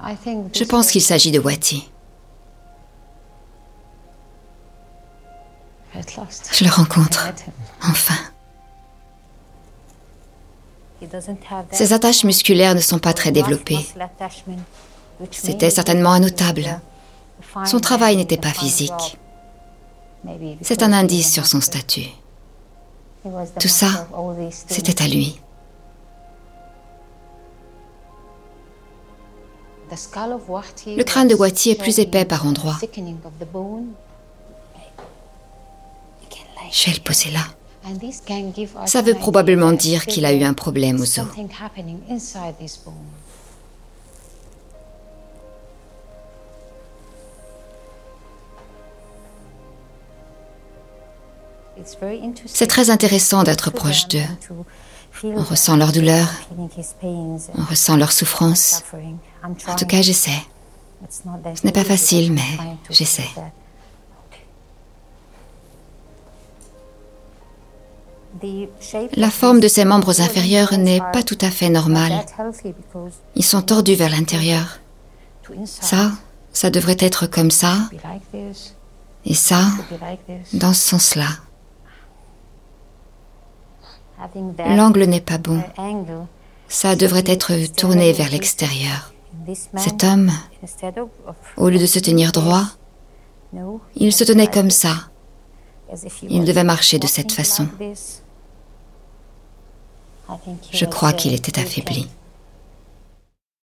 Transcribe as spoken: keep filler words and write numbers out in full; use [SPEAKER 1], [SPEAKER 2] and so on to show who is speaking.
[SPEAKER 1] Je pense qu'il s'agit de Wattie. Je le rencontre. Enfin. Ses attaches musculaires ne sont pas très développées. C'était certainement un notable. Son travail n'était pas physique. C'est un indice sur son statut. Tout ça, c'était à lui. Le crâne de Wattie est plus épais par endroits. Je vais le poser là. Ça veut probablement dire qu'il a eu un problème aux os. C'est très intéressant d'être proche d'eux. On ressent leur douleur, on ressent leur souffrance. En tout cas, j'essaie. Ce n'est pas facile, mais j'essaie. La forme de ses membres inférieurs n'est pas tout à fait normale. Ils sont tordus vers l'intérieur. Ça, ça devrait être comme ça. Et ça, dans ce sens-là. L'angle n'est pas bon. Ça devrait être tourné vers l'extérieur. Cet homme, au lieu de se tenir droit, il se tenait comme ça. Il devait marcher de cette façon. Je crois qu'il était affaibli.